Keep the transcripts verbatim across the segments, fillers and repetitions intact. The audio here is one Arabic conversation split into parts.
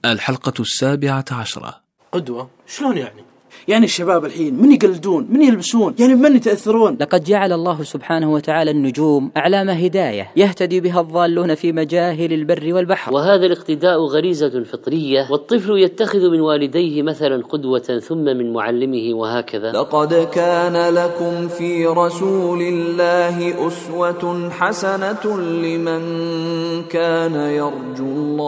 الحلقة السابعة عشرة. قدوة شلون يعني؟ يعني الشباب الحين من يقلدون من يلبسون يعني من يتأثرون. لقد جعل الله سبحانه وتعالى النجوم أعلام هداية يهتدي بها الضالون في مجاهل البر والبحر، وهذا الاقتداء غريزة فطرية، والطفل يتخذ من والديه مثلا قدوة ثم من معلمه وهكذا. لقد كان لكم في رسول الله أسوة حسنة لمن كان يرجو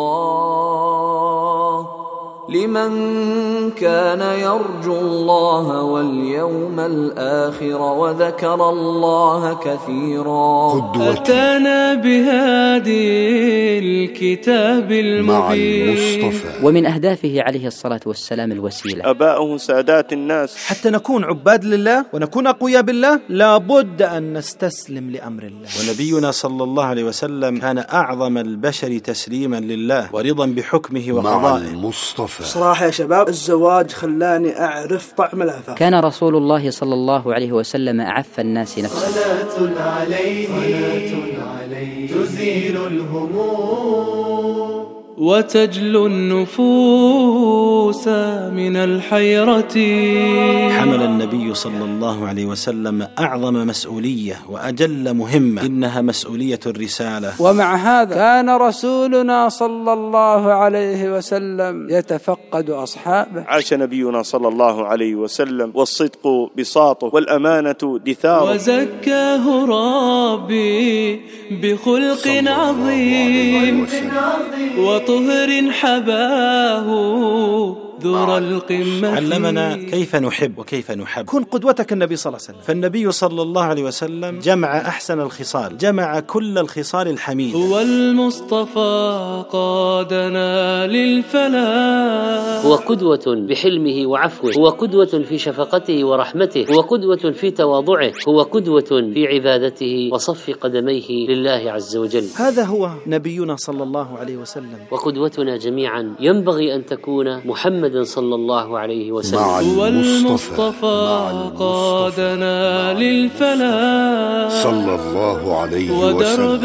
الله لمن كان يرجو الله واليوم الآخر وذكر الله كثيرا. أتانا بهادي الكتاب المبين. ومن أهدافه عليه الصلاة والسلام الوسيلة. أباؤه سادات الناس. حتى نكون عباد لله ونكون أقوياء بالله لابد أن نستسلم لأمر الله. ونبينا صلى الله عليه وسلم كان أعظم البشر تسليما لله ورضا بحكمه وقضائه. صراحة يا شباب الزواج خلاني أعرف طعم العفاف. كان رسول الله صلى الله عليه وسلم أعف الناس نفسه. صلاة عليه صلاة عليه تزيل الهموم وتجلو النفوس من الحيرة. حمل النبي صلى الله عليه وسلم أعظم مسؤولية وأجل مهمة، إنها مسؤولية الرسالة. ومع هذا كان رسولنا صلى الله عليه وسلم يتفقد أصحابه. عاش نبينا صلى الله عليه وسلم والصدق بساطه والأمانة دثاره. وزكاه ربي بخلق عظيم وطهر حباه ذور القمة. علمنا كيف نحب وكيف نحب. كن قدوتك النبي صلى الله عليه وسلم. فالنبي صلى الله عليه وسلم جمع أحسن الخصال، جمع كل الخصال الحميدة. هو المصطفى قادنا للفلاح. هو قدوة بحلمه وعفوه، هو قدوة في شفقته ورحمته، هو قدوة في تواضعه، هو قدوة في عبادته وصف قدميه لله عز وجل. هذا هو نبينا صلى الله عليه وسلم. وقدوتنا جميعا ينبغي أن تكون محمد صلى الله عليه وسلم. هو المصطفى قادنا للفلاح صلى الله عليه وسلم ودرب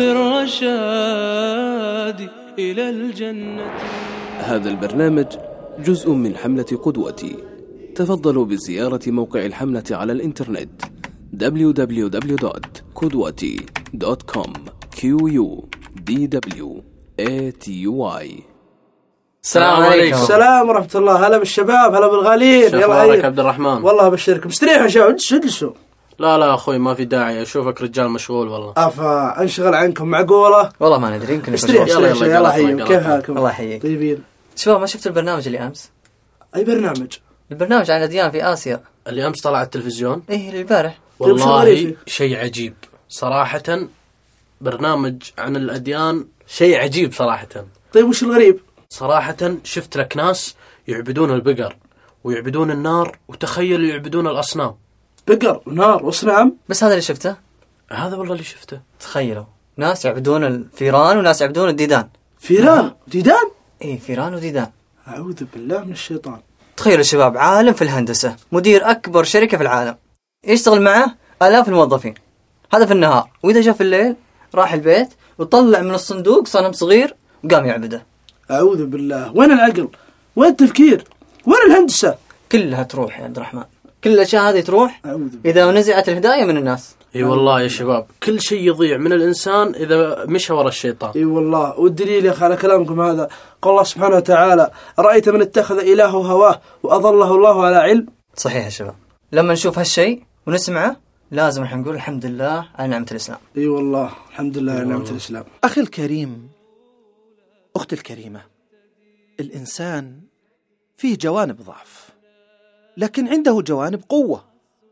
الرشاد إلى الجنة. هذا البرنامج جزء من حملة قدوتي. تفضلوا بزيارة موقع الحملة على الإنترنت دبليو دبليو دبليو دوت قدوتي دوت كوم. كيو يو دي دبليو إيه تي واي. السلام عليكم. السلام ورحمة الله. هلا بالشباب، هلا بالغالين. يلا هيا عبد الرحمن. والله بشركم. استريحوا يا شباب، اجلسوا. لا لا اخوي ما في داعي، اشوفك رجال مشغول والله. افا انشغل عنكم معقولة؟ والله ما ندري، يمكن استريح استريح. يلا يلا حيهم. كيف حالكم؟ الله يحييك. طيبين. شباب ما شفت البرنامج اللي امس؟ اي برنامج؟ البرنامج عن الاديان في اسيا اللي امس طلع على التلفزيون. ايه البارح. والله شيء عجيب صراحة، برنامج عن الاديان شيء عجيب صراحة. طيب وش الغريب؟ صراحة شفت لك ناس يعبدون البقر ويعبدون النار، وتخيلوا يعبدون الأصنام. بقر ونار وأصنام؟ بس هذا اللي شفته؟ هذا والله اللي شفته. تخيلوا ناس يعبدون الفيران وناس يعبدون الديدان. فيران وديدان؟ ايه فيران وديدان. أعوذ بالله من الشيطان. تخيلوا شباب، عالم في الهندسة، مدير أكبر شركة في العالم، يشتغل معه آلاف الموظفين، هذا في النهار، وإذا جاء في الليل راح البيت وطلع من الصندوق صنم صغير وقام يعبده. أعوذ بالله. وين العقل؟ وين التفكير؟ وين الهندسة؟ كلها تروح يا عبد الرحمن، كل الأشياء هذه تروح إذا نزعت الهداية من الناس. اي والله يا شباب، كل شيء يضيع من الإنسان إذا مشى ورا الشيطان. اي والله. والدليل يا أخي على كلامكم هذا قال الله سبحانه وتعالى: رأيت من اتخذ إلهه هواه وأضله الله على علم. صحيح يا شباب، لما نشوف هالشيء ونسمعه لازم احنا نقول الحمد لله على نعمة الإسلام. اي والله الحمد لله على نعمة الإسلام. أخي الكريم، أختي الكريمة، الإنسان فيه جوانب ضعف لكن عنده جوانب قوة.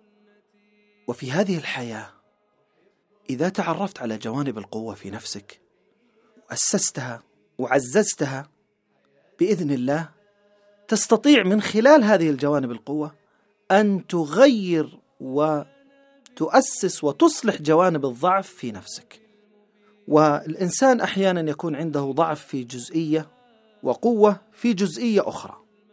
وفي هذه الحياة إذا تعرفت على جوانب القوة في نفسك وأسستها وعززتها بإذن الله تستطيع من خلال هذه الجوانب القوة أن تغير وتؤسس وتصلح جوانب الضعف في نفسك. والإنسان أحيانا يكون عنده ضعف في جزئية وقوة في جزئية أخرى.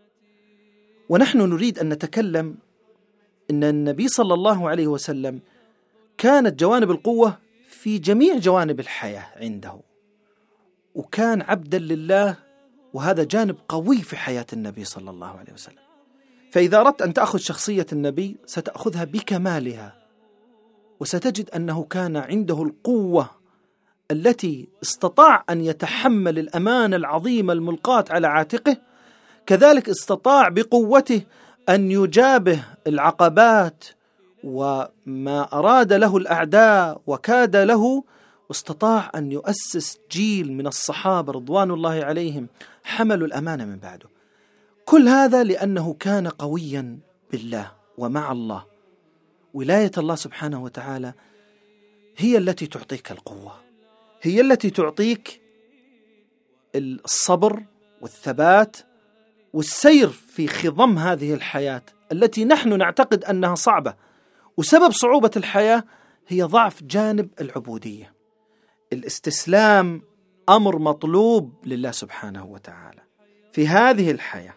ونحن نريد أن نتكلم إن النبي صلى الله عليه وسلم كانت جوانب القوة في جميع جوانب الحياة عنده، وكان عبدا لله وهذا جانب قوي في حياة النبي صلى الله عليه وسلم. فإذا أردت أن تأخذ شخصية النبي ستأخذها بكمالها، وستجد أنه كان عنده القوة التي استطاع أن يتحمل الأمانة العظيمة الملقاة على عاتقه، كذلك استطاع بقوته أن يجابه العقبات وما أراد له الأعداء وكاد له، واستطاع أن يؤسس جيل من الصحابة رضوان الله عليهم حملوا الأمانة من بعده. كل هذا لأنه كان قويا بالله ومع الله. ولاية الله سبحانه وتعالى هي التي تعطيك القوة، هي التي تعطيك الصبر والثبات والسير في خضم هذه الحياة التي نحن نعتقد أنها صعبة، وسبب صعوبة الحياة هي ضعف جانب العبودية. الاستسلام أمر مطلوب لله سبحانه وتعالى في هذه الحياة.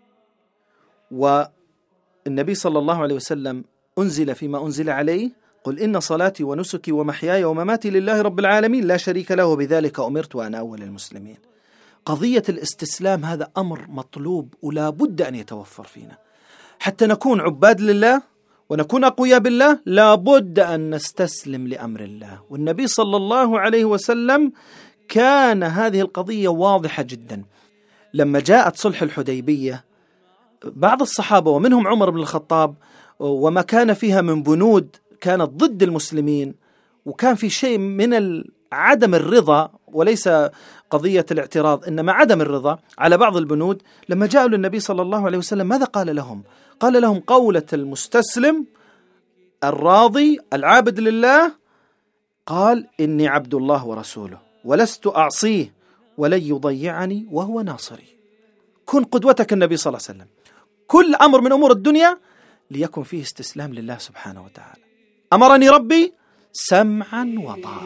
والنبي صلى الله عليه وسلم أنزل فيما أنزل عليه: قل إن صلاتي ونسكي ومحياي ومماتي لله رب العالمين لا شريك له وبذلك أمرت وأنا أول المسلمين. قضية الاستسلام هذا أمر مطلوب ولا بد أن يتوفر فينا حتى نكون عباد لله ونكون أقوياء بالله. لا بد أن نستسلم لأمر الله، والنبي صلى الله عليه وسلم كان هذه القضية واضحة جدا. لما جاءت صلح الحديبية بعض الصحابة ومنهم عمر بن الخطاب وما كان فيها من بنود كانت ضد المسلمين، وكان في شيء من عدم الرضا وليس قضية الاعتراض إنما عدم الرضا على بعض البنود، لما جاءوا للنبي صلى الله عليه وسلم ماذا قال لهم؟ قال لهم قولة المستسلم الراضي العابد لله، قال: إني عبد الله ورسوله ولست أعصيه ولن يضيعني وهو ناصري. كن قدوتك النبي صلى الله عليه وسلم. كل أمر من أمور الدنيا ليكن فيه استسلام لله سبحانه وتعالى. أمرني ربي سمعا وطاعة.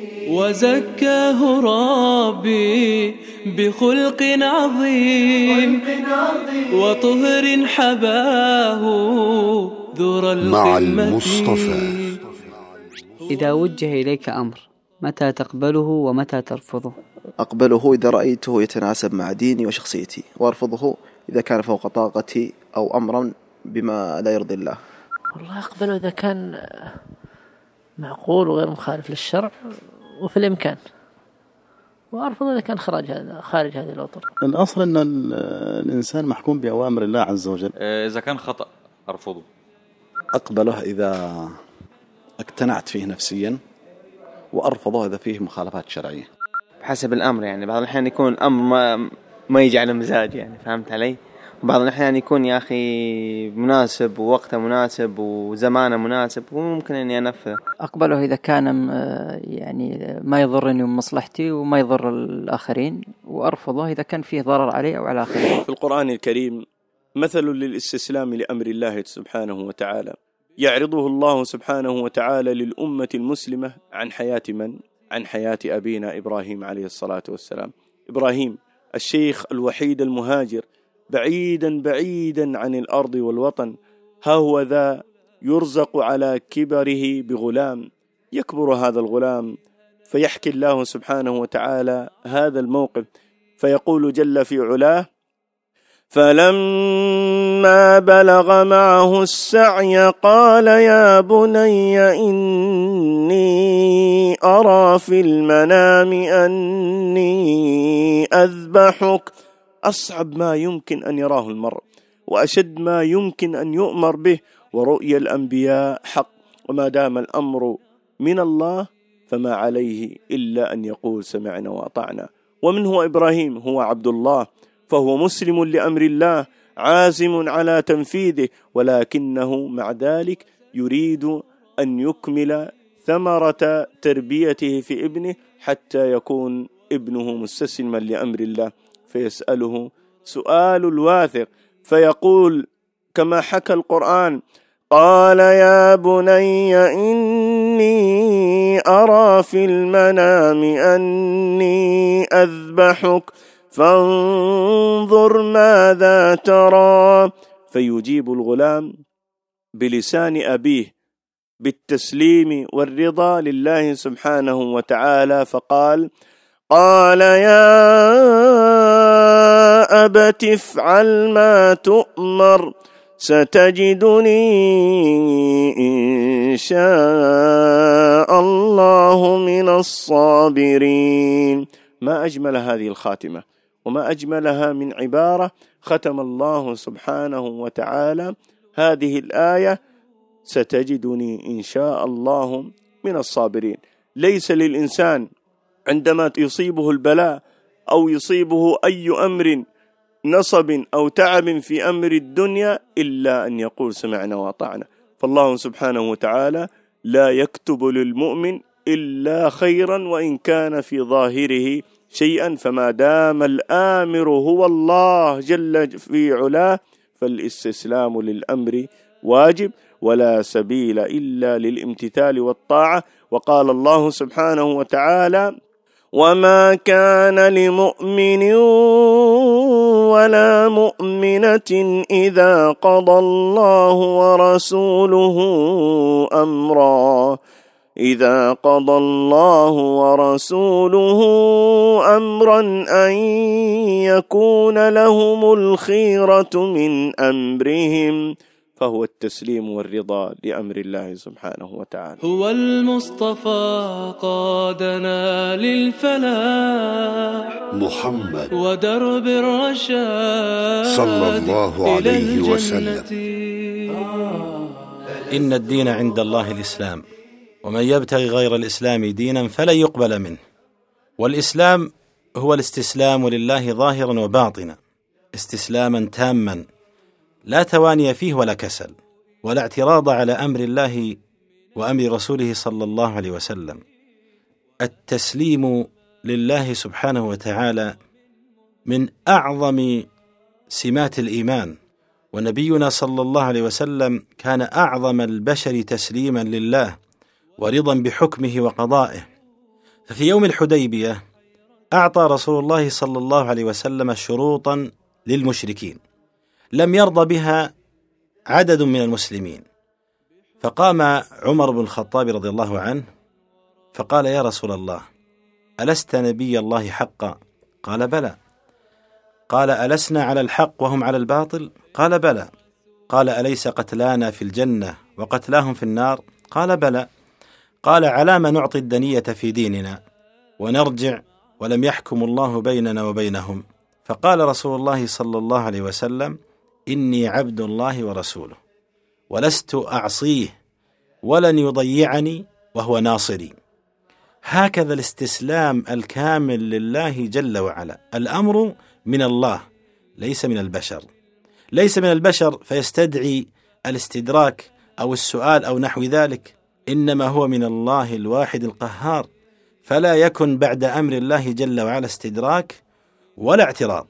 وزكاه ربي بخلق عظيم وطهر حباه ذر مع المصطفى. إذا وجه إليك أمر متى تقبله ومتى ترفضه؟ أقبله إذا رأيته يتناسب مع ديني وشخصيتي، وأرفضه إذا كان فوق طاقتي أو أمرا بما لا يرضي الله. والله أقبله إذا كان معقول وغير مخالف للشرع وفي الإمكان، وأرفض إذا كان خارج هذا خارج هذه الأطر. الأصل أن الإنسان محكوم بأوامر الله عز وجل. إذا كان خطأ أرفضه. أقبله إذا اقتنعت فيه نفسيا، وأرفضه إذا فيه مخالفات شرعية. بحسب الأمر، يعني بعض الأحيان يكون أمر ما, ما يجي على مزاج، يعني فهمت علي؟ وبعض الأحيان يكون يا أخي مناسب ووقته مناسب وزمانه مناسب وممكن أني أنفذه. أقبله إذا كان يعني ما يضرني ومصلحتي وما يضر الآخرين، وأرفضه إذا كان فيه ضرر علي أو على آخرين. في القرآن الكريم مثل للاستسلام لأمر الله سبحانه وتعالى يعرضه الله سبحانه وتعالى للأمة المسلمة عن حياة من؟ عن حياة أبينا إبراهيم عليه الصلاة والسلام. إبراهيم الشيخ الوحيد المهاجر بعيدا بعيدا عن الأرض والوطن، ها هو ذا يرزق على كبره بغلام. يكبر هذا الغلام فيحكي الله سبحانه وتعالى هذا الموقف، فيقول جل في علاه: فلما بلغ معه السعي قال يا بني إني أرى في المنام أني أذبحك. أصعب ما يمكن أن يراه المرء وأشد ما يمكن أن يؤمر به، ورؤيا الأنبياء حق، وما دام الأمر من الله فما عليه إلا أن يقول سمعنا وأطعنا. ومن هو إبراهيم؟ هو عبد الله، فهو مسلم لأمر الله عازم على تنفيذه، ولكنه مع ذلك يريد أن يكمل ثمرة تربيته في ابنه حتى يكون ابنه مستسلما لأمر الله، فيسأله سؤال الواثق فيقول كما حكى القرآن: قال يا بني إني أرى في المنام أني أذبحك فانظر ماذا ترى. فيجيب الغلام بلسان أبيه بالتسليم والرضا لله سبحانه وتعالى، فقال: قال يا أبت افعل ما تؤمر ستجدني إن شاء الله من الصابرين. ما أجمل هذه الخاتمة وما أجملها من عبارة ختم الله سبحانه وتعالى هذه الآية ستجدني إن شاء الله من الصابرين. ليس للإنسان عندما يصيبه البلاء أو يصيبه أي أمر نصب أو تعب في أمر الدنيا إلا أن يقول سمعنا وأطعنا. فالله سبحانه وتعالى لا يكتب للمؤمن إلا خيرا وإن كان في ظاهره شيئا، فما دام الآمر هو الله جل في علاه فالاستسلام للأمر واجب ولا سبيل إلا للامتثال والطاعة. وقال الله سبحانه وتعالى وما كان لمؤمن ولا مؤمنة إذا قضى الله ورسوله أمرا إذا قضى الله ورسوله أمرا أن يكون لهم الخيرة من أمرهم، فهو التسليم والرضا لأمر الله سبحانه وتعالى. هو المصطفى قادنا للفلاح محمد ودرب الرشاد صلى الله عليه وسلم. إن الدين عند الله الإسلام ومن يبتغي غير الإسلام دينا فلن يقبل منه. والإسلام هو الاستسلام لله ظاهرا وباطنا استسلاما تاما لا تواني فيه ولا كسل ولا اعتراض على أمر الله وأمر رسوله صلى الله عليه وسلم. التسليم لله سبحانه وتعالى من أعظم سمات الإيمان، ونبينا صلى الله عليه وسلم كان أعظم البشر تسليما لله ورضا بحكمه وقضائه. ففي يوم الحديبية أعطى رسول الله صلى الله عليه وسلم شروطا للمشركين لم يرضى بها عدد من المسلمين، فقام عمر بن الخطاب رضي الله عنه فقال يا رسول الله ألست نبي الله حقا؟ قال بلى. قال ألسنا على الحق وهم على الباطل؟ قال بلى. قال أليس قتلانا في الجنة وقتلاهم في النار؟ قال بلى. قال على ما نعطي الدنية في ديننا ونرجع ولم يحكم الله بيننا وبينهم؟ فقال رسول الله صلى الله عليه وسلم إني عبد الله ورسوله ولست أعصيه ولن يضيعني وهو ناصري. هكذا الاستسلام الكامل لله جل وعلا. الأمر من الله ليس من البشر، ليس من البشر فيستدعي الاستدراك أو السؤال أو نحو ذلك، إنما هو من الله الواحد القهار، فلا يكن بعد أمر الله جل وعلا استدراك ولا اعتراض.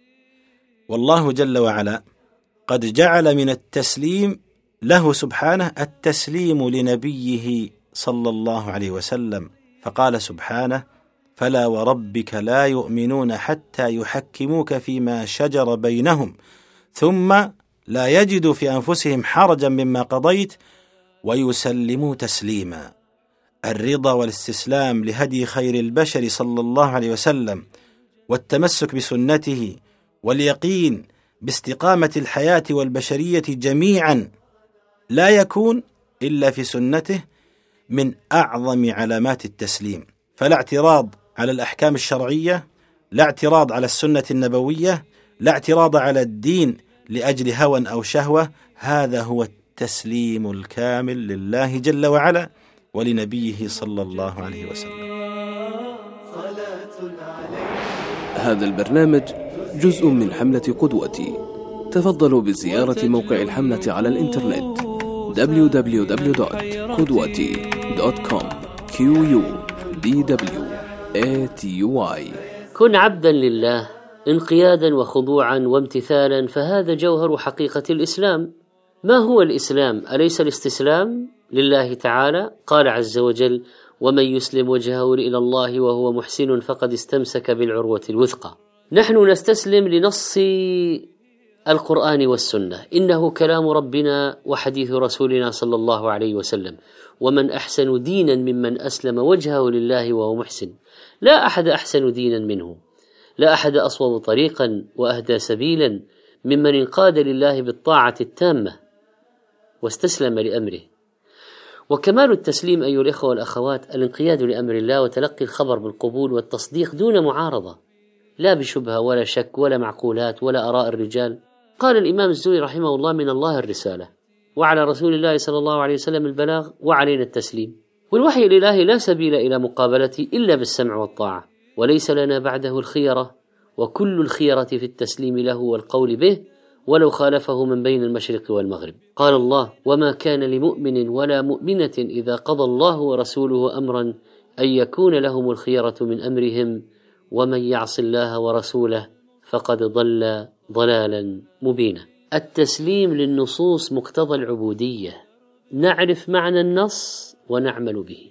والله جل وعلا قد جعل من التسليم له سبحانه التسليم لنبيه صلى الله عليه وسلم، فقال سبحانه فلا وربك لا يؤمنون حتى يحكموك فيما شجر بينهم ثم لا يجدوا في أنفسهم حرجا مما قضيت ويسلموا تسليما. الرضا والاستسلام لهدي خير البشر صلى الله عليه وسلم والتمسك بسنته واليقين باستقامة الحياة والبشرية جميعا لا يكون إلا في سنته من أعظم علامات التسليم. فلا اعتراض على الأحكام الشرعية، لا اعتراض على السنة النبوية، لا اعتراض على الدين لأجل هوى أو شهوة. هذا هو التسليم الكامل لله جل وعلا ولنبيه صلى الله عليه وسلم. هذا البرنامج جزء من حملة قدوتي. تفضلوا بزيارة موقع الحملة على الإنترنت دبليو دبليو دبليو دوت قدوتي دوت كوم. كيو يو دي دبليو إيه تي يو واي. كن عبدا لله انقيادا وخضوعا وامتثالا، فهذا جوهر حقيقة الإسلام. ما هو الإسلام؟ أليس الاستسلام لله تعالى؟ قال عز وجل ومن يسلم وجهه إلى الله وهو محسن فقد استمسك بالعروة الوثقى. نحن نستسلم لنص القرآن والسنة، إنه كلام ربنا وحديث رسولنا صلى الله عليه وسلم. ومن أحسن دينا ممن أسلم وجهه لله وهو محسن. لا أحد أحسن دينا منه، لا أحد أصوب طريقا وأهدى سبيلا ممن انقاد لله بالطاعة التامة واستسلم لأمره. وكمال التسليم أيها الإخوة والأخوات الانقياد لأمر الله وتلقي الخبر بالقبول والتصديق دون معارضة، لا بشبهة ولا شك ولا معقولات ولا آراء الرجال. قال الإمام الزهري رحمه الله: من الله الرسالة، وعلى رسول الله صلى الله عليه وسلم البلاغ، وعلينا التسليم. والوحي الإلهي لا سبيل إلى مقابلته إلا بالسمع والطاعة، وليس لنا بعده الخيرة، وكل الخيرة في التسليم له والقول به ولو خالفه من بين المشرق والمغرب. قال الله: وما كان لمؤمن ولا مؤمنة إذا قضى الله ورسوله أمرا أن يكون لهم الخيرة من أمرهم ومن يعص الله ورسوله فقد ضل ضلالا مبينا. التسليم للنصوص مقتضى العبودية، نعرف معنى النص ونعمل به.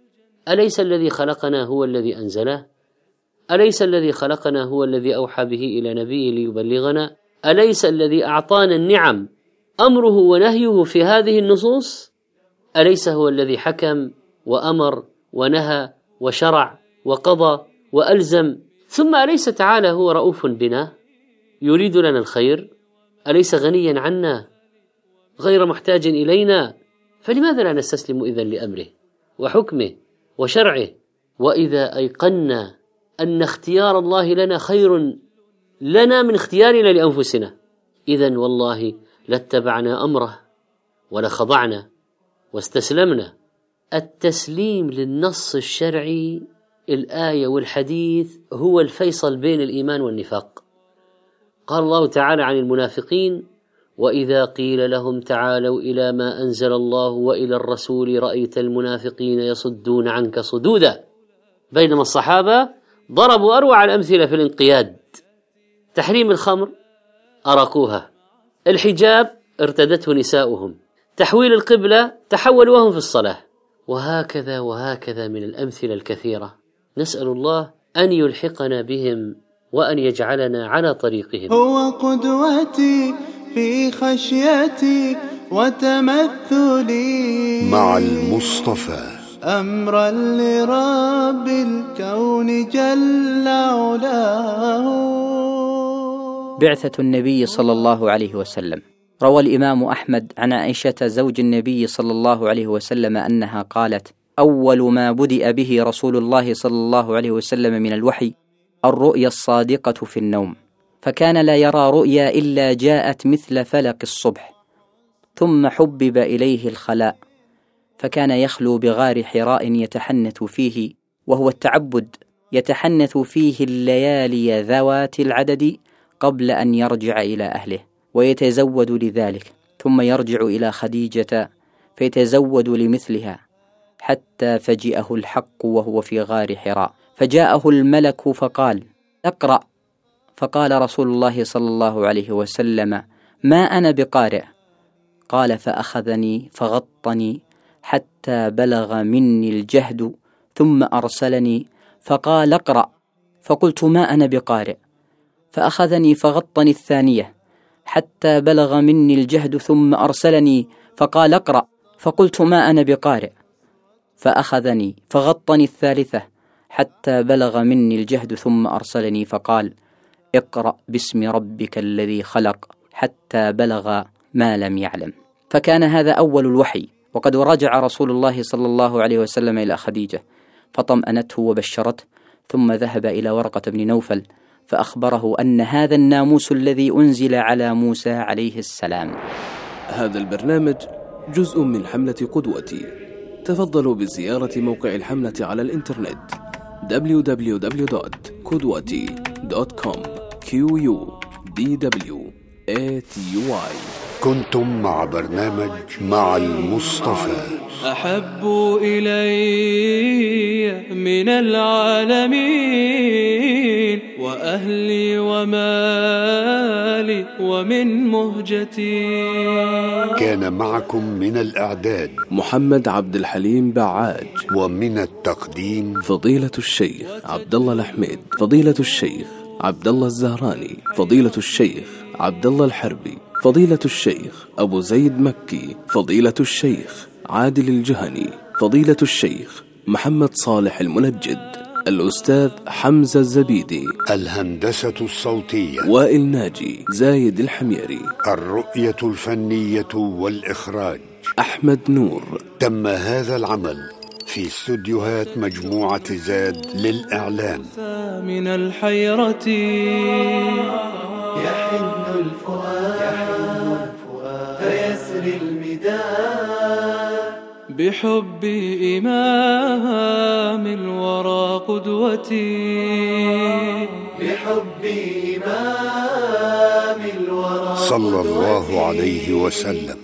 أليس الذي خلقنا هو الذي أنزله؟ أليس الذي خلقنا هو الذي أوحى به إلى نبيه ليبلغنا؟ أليس الذي أعطانا النعم أمره ونهيه في هذه النصوص؟ أليس هو الذي حكم وأمر ونهى وشرع وقضى وألزم؟ ثم أليس تعالى هو رؤوف بنا يريد لنا الخير؟ أليس غنيا عنا غير محتاج إلينا؟ فلماذا لا نستسلم إذن لأمره وحكمه وشرعه؟ وإذا أيقنا أن اختيار الله لنا خير لنا من اختيارنا لأنفسنا، إذن والله لاتبعنا أمره ولخضعنا واستسلمنا. التسليم للنص الشرعي، الآية والحديث، هو الفيصل بين الإيمان والنفاق. قال الله تعالى عن المنافقين: وإذا قيل لهم تعالوا إلى ما أنزل الله وإلى الرسول رأيت المنافقين يصدون عنك صدودا. بينما الصحابة ضربوا أروع الأمثلة في الانقياد. تحريم الخمر أرقوها، الحجاب ارتدته نساؤهم، تحويل القبلة تحولوا وهم في الصلاة، وهكذا وهكذا من الأمثلة الكثيرة. نسأل الله أن يلحقنا بهم وأن يجعلنا على طريقهم. هو قدوتي في خشيتي وتمثلي مع المصطفى، أمرا لرب الكون جل علاه. بعثة النبي صلى الله عليه وسلم. روى الإمام أحمد عن عائشة زوج النبي صلى الله عليه وسلم أنها قالت: أول ما بدأ به رسول الله صلى الله عليه وسلم من الوحي الرؤيا الصادقة في النوم، فكان لا يرى رؤيا إلا جاءت مثل فلق الصبح، ثم حبب إليه الخلاء، فكان يخلو بغار حراء يتحنث فيه، وهو التعبد، يتحنث فيه الليالي ذوات العدد قبل أن يرجع إلى أهله ويتزود لذلك، ثم يرجع إلى خديجة فيتزود لمثلها، حتى فجئه الحق وهو في غار حراء، فجاءه الملك فقال: اقرأ. فقال رسول الله صلى الله عليه وسلم: ما أنا بقارئ. قال: فأخذني فغطني حتى بلغ مني الجهد، ثم أرسلني فقال: اقرأ. فقلت: ما أنا بقارئ. فأخذني فغطني الثانية حتى بلغ مني الجهد، ثم أرسلني فقال: اقرأ. فقلت: ما أنا بقارئ. فأخذني فغطني الثالثة حتى بلغ مني الجهد، ثم أرسلني فقال: اقرأ باسم ربك الذي خلق، حتى بلغ ما لم يعلم. فكان هذا أول الوحي. وقد رجع رسول الله صلى الله عليه وسلم إلى خديجة فطمأنته وبشرته، ثم ذهب إلى ورقة بن نوفل فأخبره أن هذا الناموس الذي أنزل على موسى عليه السلام. هذا البرنامج جزء من حملة قدوتي. تفضلوا بزيارة موقع الحملة على الإنترنت دبليو دبليو دبليو دوت قدوتي دوت كوم. كيو يو دي دبليو إيه تي يو آي. كنتم مع برنامج مع المصطفى. أحب إلي من العالمين وأهلي ومالي ومن مهجتي. كان معكم من الإعداد محمد عبد الحليم بعاج، ومن التقديم فضيلة الشيخ عبد الله الحميد، فضيلة الشيخ عبد الله الزهراني، فضيلة الشيخ عبد الله الحربي، فضيلة الشيخ أبو زيد مكي، فضيلة الشيخ عادل الجهني، فضيلة الشيخ محمد صالح المنجد. الأستاذ حمزة الزبيدي. الهندسة الصوتية وائل ناجي. زايد الحميري. الرؤية الفنية والإخراج أحمد نور. تم هذا العمل في استوديوهات مجموعة زاد للإعلام. من الحيرة يحن الفؤاد فيسري المداد بحب إمام الورى قدوتي بحب إمام الورى صلى الله عليه وسلم.